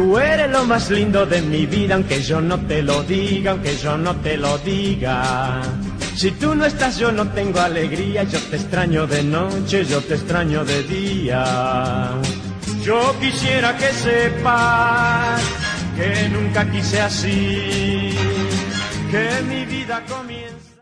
Tú eres lo más lindo de mi vida, aunque yo no te lo diga, aunque yo no te lo diga. Si tú no estás yo no tengo alegría, yo te extraño de noche, yo te extraño de día. Yo quisiera que sepas que nunca quise así, que mi vida comienza.